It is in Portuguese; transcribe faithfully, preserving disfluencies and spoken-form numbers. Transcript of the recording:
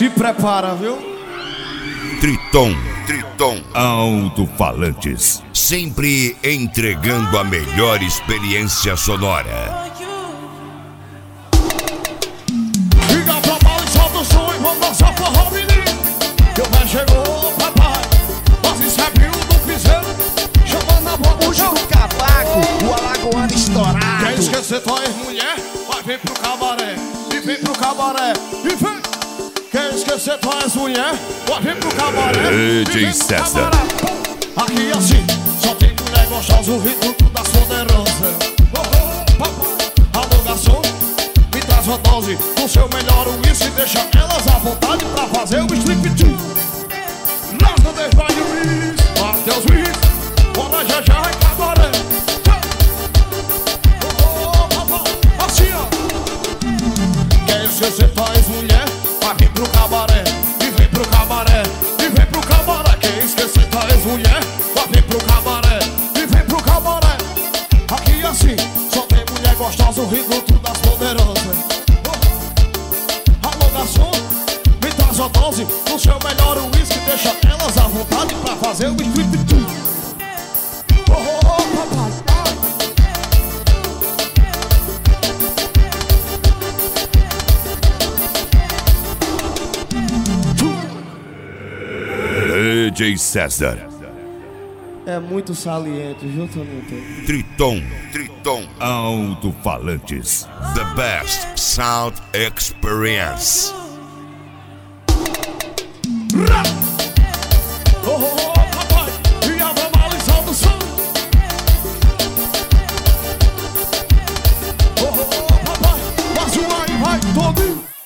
Se prepara, viu? Triton, Triton Alto-Falantes, sempre entregando a melhor experiência sonora. Liga pra bala e solta o som e vamos dançar forró, menino. Que o pé chegou, papai. Nós recebemos do piseiro, chamando a boca. Puxa o cavaco, o alagoano estourado. Quer esquecer tua ex-mulher? Vai vir pro cabaré, e vem pro cabaré, e vem. Quer esquecer tua ex-mulher? Vai vir pro cabaré, e D J vem pro César. cabaré. Aqui assim, só tem mulher gostosa, o ritmo das poderosas. Oh, oh, papai, alô garçom, me traz uma dose do seu melhor uísque. Deixa elas à vontade pra fazer o striptease. Nada deixa de uísque, Matheus Uísque, bora já já é cabaré. Assim ó. Quer esquecer tua ex-mulher? Vai vir pro cabaré, e vem pro cabaré, e vem pro cabaré. Quer esquecer tua ex-mulher? Vai vir pro cabaré, e vem pro cabaré. Aqui assim, só tem mulher gostosa, o ritmo das poderosas. Oh. Alô garçom, me traz uma dose do seu melhor uísque. Deixa elas à vontade pra fazer o striptease. Oh, oh, oh, papai. D J César. É muito saliente, viu, Toninho? Triton, Triton Alto-Falantes, the best sound experience. Rap!